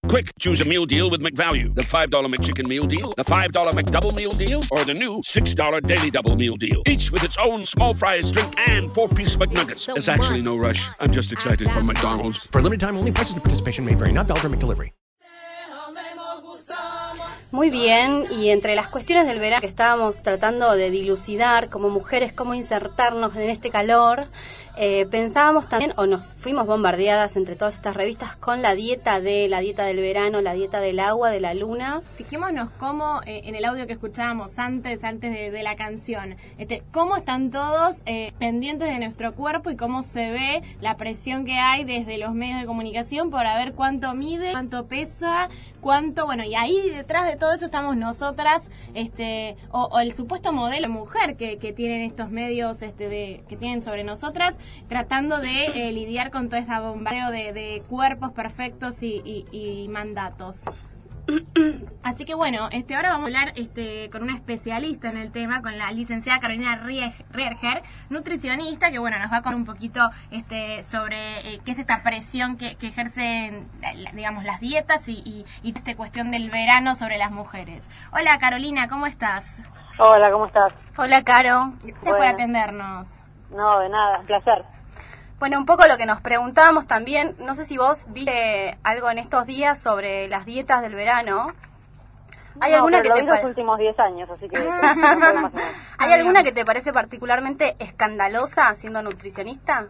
Quick, choose a meal deal with McValue. The $5 McChicken Meal Deal, the $5 McDouble Meal Deal, or the new $6 Daily Double Meal Deal. Each with its own small fries, drink, and 4-piece McNuggets. There's actually no rush. I'm just excited for McDonald's. For limited time only, prices and participation may vary. Not valid for McDelivery. Muy bien, y entre las cuestiones del verano que estábamos tratando de dilucidar como mujeres, cómo insertarnos en este calor, pensábamos también, o nos fuimos bombardeadas entre todas estas revistas con la dieta del verano, la dieta del agua, de la luna. Fijémonos cómo en el audio que escuchábamos antes de la canción, cómo están todos pendientes de nuestro cuerpo y cómo se ve la presión que hay desde los medios de comunicación por ver cuánto mide, cuánto pesa, cuánto, bueno, y ahí detrás de todo eso estamos nosotras, o el supuesto modelo de mujer que tienen estos medios que tienen sobre nosotras, tratando de lidiar con todo ese bombardeo de cuerpos perfectos y mandatos. Así que bueno, ahora vamos a hablar con una especialista en el tema, con la licenciada Carolina Rierger, nutricionista, que bueno, nos va a contar un poquito sobre qué es esta presión que ejercen, digamos, las dietas y esta cuestión del verano sobre las mujeres. Hola Carolina, ¿cómo estás? Hola, ¿cómo estás? Hola Caro. Gracias por atendernos. No, de nada, un placer. Bueno, un poco lo que nos preguntábamos también, no sé si vos viste algo en estos días sobre las dietas del verano. ¿Hay alguna que lo te vi los últimos 10 años, así que ¿Hay alguna que te parece particularmente escandalosa siendo nutricionista?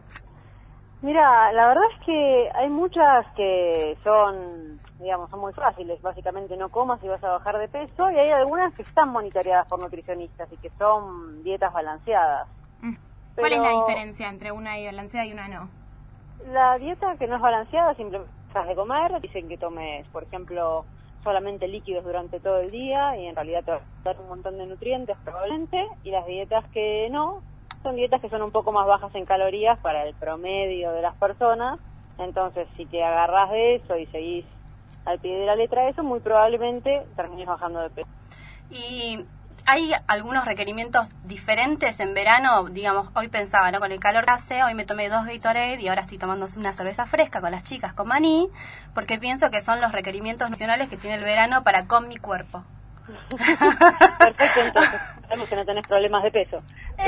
Mira, la verdad es que hay muchas que son muy fáciles. Básicamente no comas y vas a bajar de peso, y hay algunas que están monitoreadas por nutricionistas y que son dietas balanceadas. ¿Cuál es la diferencia entre una balanceada y una no? La dieta que no es balanceada, simplemente dejas de comer, dicen que tomes, por ejemplo, solamente líquidos durante todo el día, y en realidad te va a dar un montón de nutrientes probablemente, y las dietas que no, son dietas que son un poco más bajas en calorías para el promedio de las personas. Entonces, si te agarras de eso y seguís al pie de la letra eso, muy probablemente termines bajando de peso. Y ¿hay algunos requerimientos diferentes en verano? Digamos, hoy pensaba, ¿no? Con el calor que hace, hoy me tomé 2 Gatorade y ahora estoy tomando una cerveza fresca con las chicas, con maní, porque pienso que son los requerimientos nacionales que tiene el verano para con mi cuerpo. Perfecto, entonces sabemos que no tenés problemas de peso.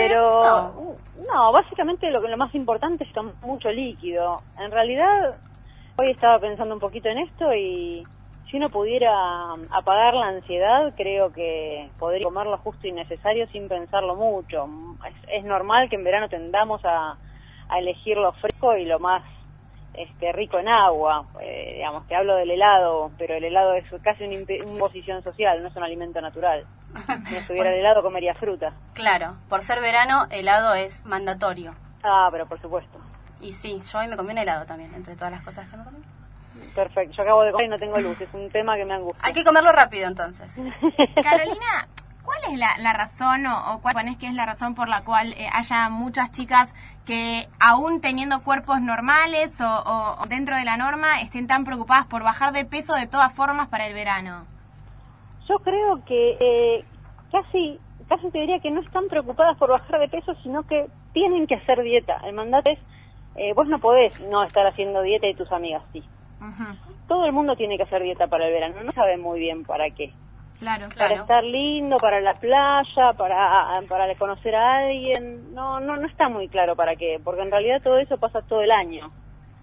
Pero no, básicamente lo más importante es tomar mucho líquido. En realidad, hoy estaba pensando un poquito en esto, y si uno pudiera apagar la ansiedad, creo que podría comer lo justo y necesario sin pensarlo mucho. Es normal que en verano tendamos a elegir lo fresco y lo más rico en agua. Te hablo del helado, pero el helado es casi una imposición social, no es un alimento natural. Si no estuviera el helado, comería fruta. Claro, por ser verano, helado es mandatorio. Ah, pero por supuesto. Y sí, yo hoy me comí un helado también, entre todas las cosas que me comí. Perfecto, yo acabo de comer y no tengo luz, es un tema que me angustia. Hay que comerlo rápido entonces. Carolina, ¿cuál es la razón o cuál es que es la razón por la cual haya muchas chicas que aún teniendo cuerpos normales o dentro de la norma estén tan preocupadas por bajar de peso de todas formas para el verano? Yo creo que casi te diría que no están preocupadas por bajar de peso, sino que tienen que hacer dieta. El mandato es, vos no podés no estar haciendo dieta y tus amigas sí. Uh-huh. Todo el mundo tiene que hacer dieta para el verano, no sabe muy bien para qué. Claro. Para estar lindo, para la playa, para conocer a alguien, no está muy claro para qué, porque en realidad todo eso pasa todo el año.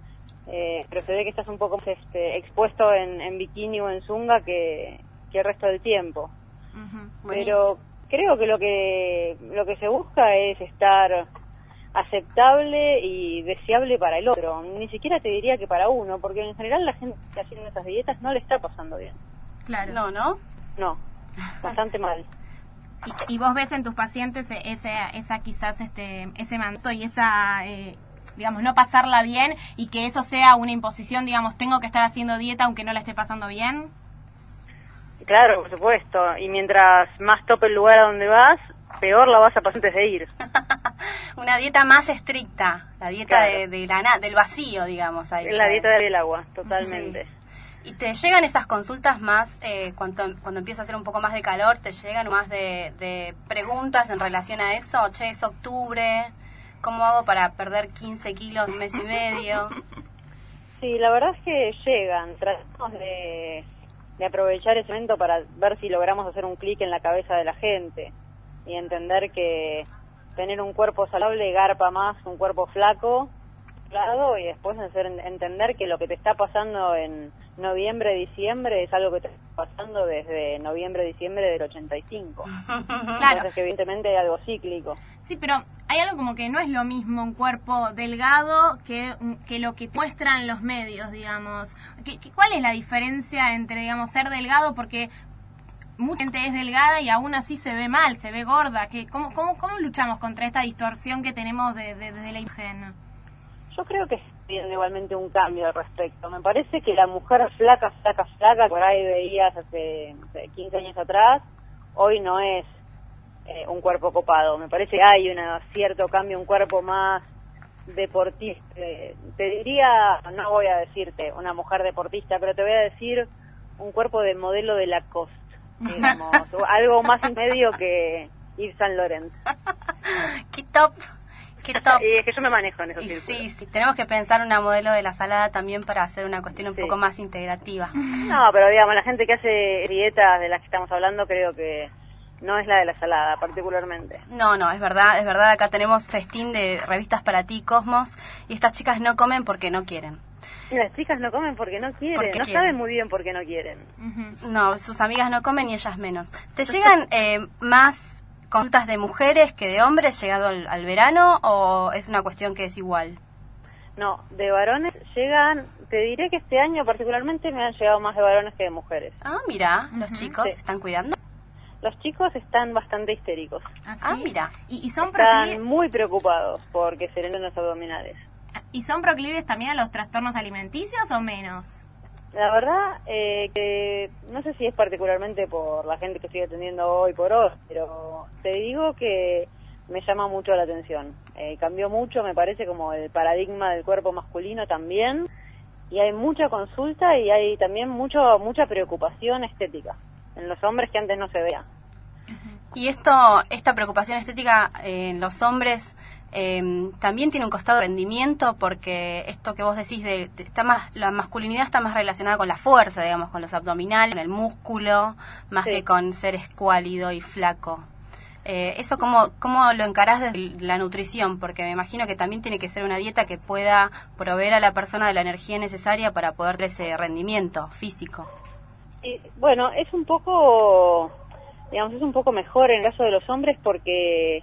Pero se ve que estás un poco expuesto en bikini o en zunga que el resto del tiempo. Uh-huh. Pero creo que lo que se busca es estar aceptable y deseable para el otro, ni siquiera te diría que para uno, porque en general la gente que está haciendo esas dietas no le está pasando bien. Claro. No, bastante mal. Y vos ves en tus pacientes esa quizás ese mandato y esa no pasarla bien, y que eso sea una imposición, tengo que estar haciendo dieta aunque no la esté pasando bien. Claro, por supuesto, y mientras más tope el lugar a donde vas, peor la vas a pasar antes de ir. Una dieta más estricta, la dieta claro. del vacío, digamos. Ahí la dieta del agua, totalmente. Sí. ¿Y te llegan esas consultas más, cuando empieza a hacer un poco más de calor, te llegan más de preguntas en relación a eso? Che, es octubre, ¿cómo hago para perder 15 kilos en un mes y medio? Sí, la verdad es que llegan, tratamos de de aprovechar ese momento para ver si logramos hacer un clic en la cabeza de la gente y entender que tener un cuerpo saludable garpa más un cuerpo flaco, claro, y después entender que lo que te está pasando en noviembre, diciembre es algo que te está pasando desde noviembre, diciembre del 85. Claro. Entonces que evidentemente hay algo cíclico. Sí, pero hay algo como que no es lo mismo un cuerpo delgado que lo que muestran los medios, digamos. ¿Cuál es la diferencia entre, digamos, ser delgado? Porque mucha gente es delgada y aún así se ve mal, se ve gorda. ¿Cómo luchamos contra esta distorsión que tenemos desde la imagen? Yo creo que tiene igualmente un cambio al respecto. Me parece que la mujer flaca, por ahí veías hace 15 años atrás, hoy no es un cuerpo copado. Me parece que hay un cierto cambio, un cuerpo más deportista. Te diría, no voy a decirte una mujer deportista, pero te voy a decir un cuerpo de modelo de Lacoste, digamos, algo más en medio que Yves Saint Laurent. ¡Qué top! ¡Qué top! Y es que yo me manejo en esos Y círculos. sí, tenemos que pensar una modelo de la salada también para hacer una cuestión un poco más integrativa. No, pero digamos, la gente que hace dietas de las que estamos hablando creo que no es la de la salada particularmente. No, es verdad, acá tenemos festín de revistas para ti, Cosmos, y estas chicas no comen porque no quieren. Y las chicas no comen porque no quieren, Porque no quieren. saben muy bien por qué no quieren. No, sus amigas no comen y ellas menos. ¿Te llegan más consultas de mujeres que de hombres llegado al verano o es una cuestión que es igual? No, de varones llegan, te diré que este año particularmente me han llegado más de varones que de mujeres. Ah, mira, los chicos Sí. se están cuidando. Los chicos están bastante histéricos. Ah, mira. ¿Y son Están muy preocupados porque se le ven los abdominales. ¿Y son proclives también a los trastornos alimenticios o menos? La verdad que no sé si es particularmente por la gente que estoy atendiendo hoy por hoy, pero te digo que me llama mucho la atención. Cambió mucho, me parece, como el paradigma del cuerpo masculino también, y hay mucha consulta y hay también mucha preocupación estética en los hombres que antes no se veía. Y esta preocupación estética en los hombres también tiene un costado de rendimiento, porque esto que vos decís la masculinidad está más relacionada con la fuerza, digamos, con los abdominales, con el músculo, más Sí. que con ser escuálido y flaco. ¿Eso cómo lo encarás desde la nutrición? Porque me imagino que también tiene que ser una dieta que pueda proveer a la persona de la energía necesaria para poder darle ese rendimiento físico. Y, bueno, es un poco mejor en el caso de los hombres porque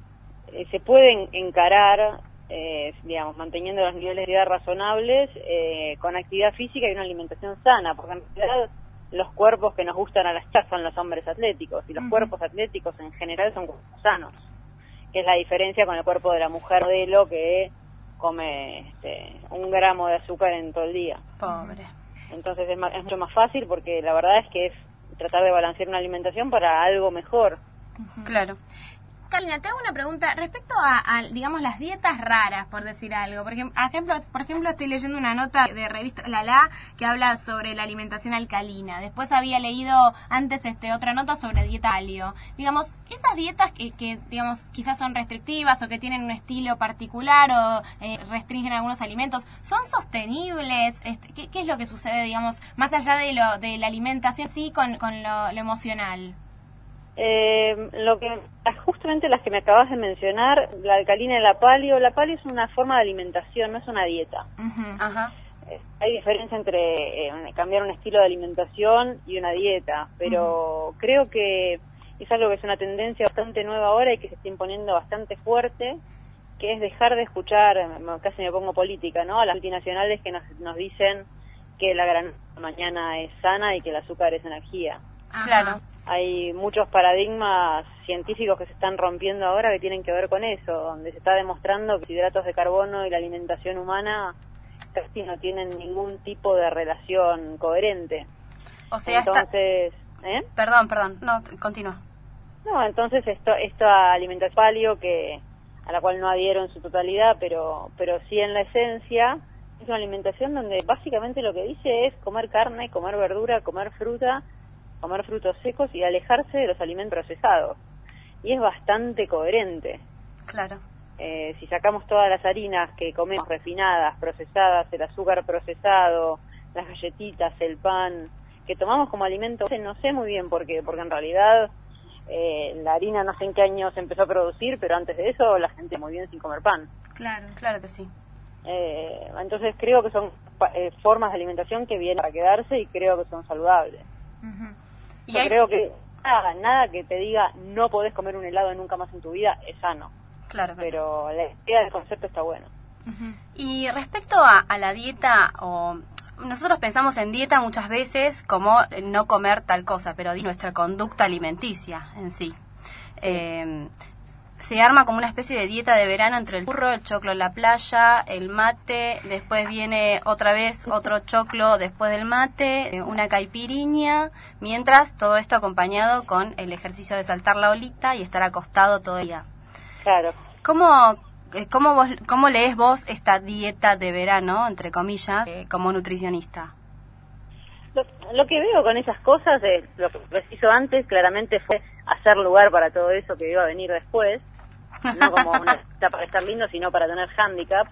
se pueden encarar, digamos, manteniendo los niveles de vida razonables, con actividad física y una alimentación sana, porque en realidad los cuerpos que nos gustan a las chicas son los hombres atléticos, y los cuerpos atléticos en general son cuerpos sanos, que es la diferencia con el cuerpo de la mujer modelo que come 1 gramo de azúcar en todo el día. Pobre. Entonces es mucho más fácil porque la verdad es que es tratar de balancear una alimentación para algo mejor. Claro. Carolina, te hago una pregunta respecto a, digamos, las dietas raras, por decir algo. Por ejemplo, estoy leyendo una nota de revista La que habla sobre la alimentación alcalina. Después había leído antes otra nota sobre dieta paleo. Digamos, esas dietas que digamos, quizás son restrictivas o que tienen un estilo particular o restringen algunos alimentos, ¿son sostenibles? ¿Qué es lo que sucede, digamos, más allá de la alimentación sí con lo emocional? Justamente las que me acabas de mencionar, la alcalina y la paleo es una forma de alimentación, no es una dieta. Ajá. Hay diferencia entre cambiar un estilo de alimentación y una dieta, pero creo que es algo que es una tendencia bastante nueva ahora y que se está imponiendo bastante fuerte, que es dejar de escuchar, casi me pongo política, ¿no?, a las multinacionales que nos dicen que la granola mañana es sana y que el azúcar es energía. Claro. Hay muchos paradigmas científicos que se están rompiendo ahora que tienen que ver con eso, donde se está demostrando que los hidratos de carbono y la alimentación humana casi no tienen ningún tipo de relación coherente. O sea, entonces, Perdón, no, continúa. No, entonces esta alimentación paleo a la cual no adhiero en su totalidad, pero sí en la esencia, es una alimentación donde básicamente lo que dice es comer carne, comer verdura, comer fruta, comer frutos secos y alejarse de los alimentos procesados. Y es bastante coherente. Claro. Si sacamos todas las harinas que comemos refinadas, procesadas, el azúcar procesado, las galletitas, el pan, que tomamos como alimento, no sé muy bien por qué, porque en realidad la harina no sé en qué año se empezó a producir, pero antes de eso la gente muy bien sin comer pan. Claro, claro que sí. Entonces creo que son formas de alimentación que vienen para quedarse y creo que son saludables. ¿Y yo creo que nada que te diga no podés comer un helado nunca más en tu vida es sano. Claro. Pero la idea del concepto está buena. Y respecto a la dieta, nosotros pensamos en dieta muchas veces como no comer tal cosa, pero nuestra conducta alimenticia en sí. Se arma como una especie de dieta de verano entre el churro, el choclo en la playa, el mate, después viene otra vez otro choclo después del mate, una caipiriña, mientras todo esto acompañado con el ejercicio de saltar la olita y estar acostado todo el día. Claro. ¿Cómo lees vos esta dieta de verano, entre comillas, como nutricionista? Lo que veo con esas cosas, lo que se hizo antes, claramente fue hacer lugar para todo eso que iba a venir después. No como una dieta para estar lindo, sino para tener handicap.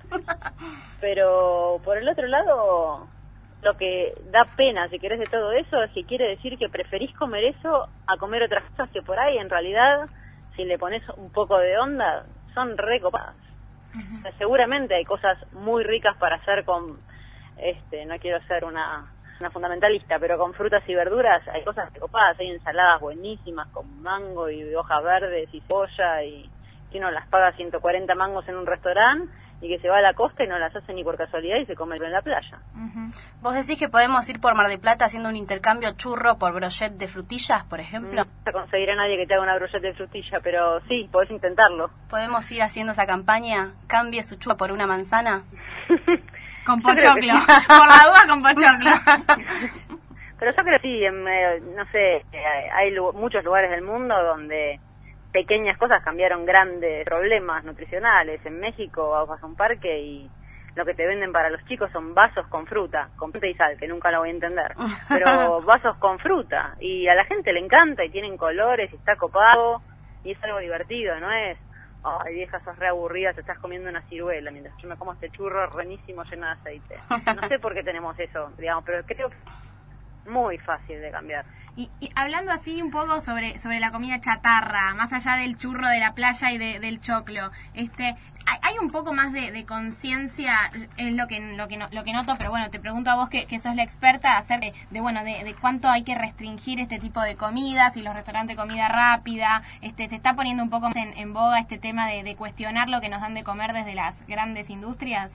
Pero por el otro lado, lo que da pena, si querés, de todo eso, es que quiere decir que preferís comer eso a comer otras cosas que por ahí, en realidad, si le pones un poco de onda, son re copadas. O sea, seguramente hay cosas muy ricas para hacer con, no quiero ser una fundamentalista, pero con frutas y verduras hay cosas copadas, hay ensaladas buenísimas con mango y hojas verdes y cebolla, y que uno las paga 140 mangos en un restaurante y que se va a la costa y no las hace ni por casualidad y se come en la playa. ¿Vos decís que podemos ir por Mar del Plata haciendo un intercambio churro por brochet de frutillas, por ejemplo? No vas a conseguir a nadie que te haga una brochette de frutilla, pero sí, podés intentarlo. ¿Podemos ir haciendo esa campaña? ¿Cambie su churro por una manzana? Con pochoclo. Por la duda, con pochoclo. Pero yo creo que sí, no sé, hay muchos lugares del mundo donde pequeñas cosas cambiaron grandes problemas nutricionales. En México vas a un parque y lo que te venden para los chicos son vasos con fruta y sal, que nunca lo voy a entender, pero vasos con fruta, y a la gente le encanta y tienen colores y está copado y es algo divertido, no es ay vieja, sos re aburrida, te estás comiendo una ciruela mientras yo me como este churro renísimo lleno de aceite. No sé por qué tenemos eso, digamos, pero creo que es muy fácil de cambiar. Y hablando así un poco sobre la comida chatarra, más allá del churro de la playa y del choclo, hay un poco más de conciencia, es lo que noto, pero bueno, te pregunto a vos que sos la experta acerca de cuánto hay que restringir este tipo de comidas y los restaurantes de comida rápida. Se está poniendo un poco en boga este tema de cuestionar lo que nos dan de comer desde las grandes industrias.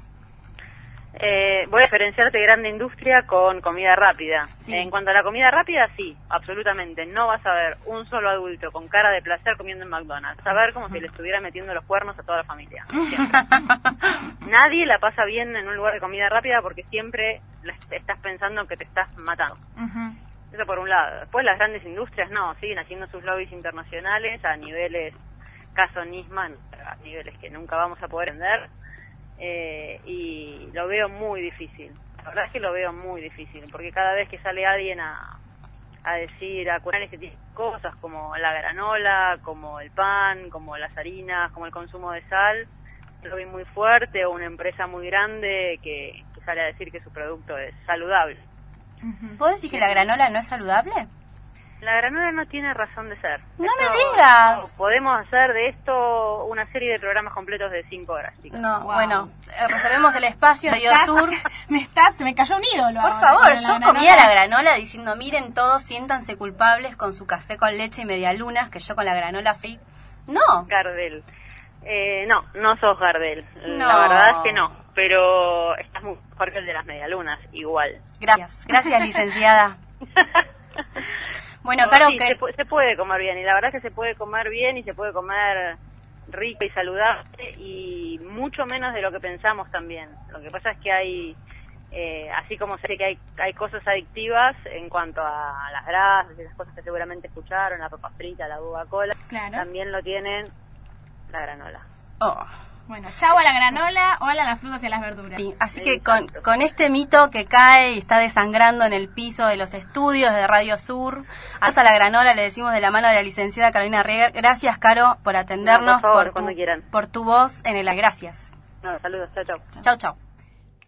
Voy a diferenciarte grande industria con comida rápida. Sí. En cuanto a la comida rápida, sí, absolutamente. No vas a ver un solo adulto con cara de placer comiendo en McDonald's. Vas a ver como si le estuviera metiendo los cuernos a toda la familia. Siempre. Nadie la pasa bien en un lugar de comida rápida porque siempre estás pensando que te estás matando. Eso por un lado. Después las grandes industrias no, siguen haciendo sus lobbies internacionales a niveles caso Nisman, a niveles que nunca vamos a poder entender. Y lo veo muy difícil, la verdad es que lo veo muy difícil, porque cada vez que sale alguien a decir, a cuestionar este tipo de cosas, como la granola, como el pan, como las harinas, como el consumo de sal, lo veo muy fuerte, o una empresa muy grande que sale a decir que su producto es saludable. ¿Vos decís que la granola no es saludable? La granola no tiene razón de ser. ¡No me digas! Podemos hacer de esto una serie de programas completos de 5 horas, chicas. No, Wow. Bueno, reservemos el espacio de Radio Sur. Se me cayó un ídolo. Por ahora, favor, con yo granola. comía la granola diciendo, miren todos, siéntanse culpables con su café con leche y medialunas, que yo con la granola sí. No. Gardel. No sos Gardel. No. La verdad es que no. Pero estás muy mejor que el de las medialunas, igual. Gracias, licenciada. Bueno, Caro, sí, que... se puede comer bien, y la verdad es que se puede comer bien y se puede comer rico y saludable, y mucho menos de lo que pensamos también. Lo que pasa es que hay, así como sé que hay cosas adictivas en cuanto a las grasas y las cosas que seguramente escucharon, la papa frita, la Coca-Cola, Claro. también lo tienen la granola. Oh. Bueno, chau a la granola, hola a las frutas y a las verduras. Sí, así que con este mito que cae y está desangrando en el piso de los estudios de Radio Sur, a la granola le decimos de la mano de la licenciada Carolina Rieger. Gracias, Caro, por atendernos, No, por favor, cuando quieran. por tu voz en el... Gracias. No, saludos, chao, chao. Chau, chau.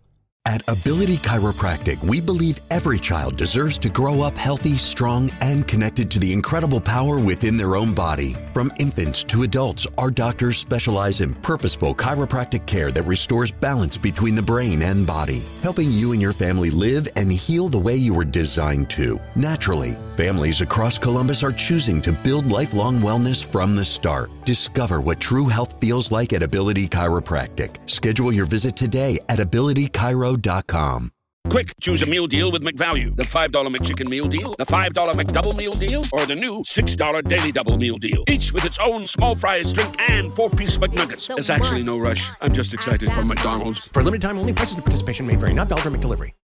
At Ability Chiropractic, we believe every child deserves to grow up healthy, strong, and connected to the incredible power within their own body. From infants to adults, our doctors specialize in purposeful chiropractic care that restores balance between the brain and body, helping you and your family live and heal the way you were designed to, naturally. Families across Columbus are choosing to build lifelong wellness from the start. Discover what true health feels like at Ability Chiropractic. Schedule your visit today at abilitychiro.com. Quick, choose a meal deal with McValue. The $5 McChicken meal deal, the $5 McDouble meal deal, or the new $6 Daily Double meal deal. Each with its own small fries, drink, and 4-piece McNuggets. There's actually no rush. I'm just excited for McDonald's. For limited time only, prices and participation may vary. Not valid for McDelivery.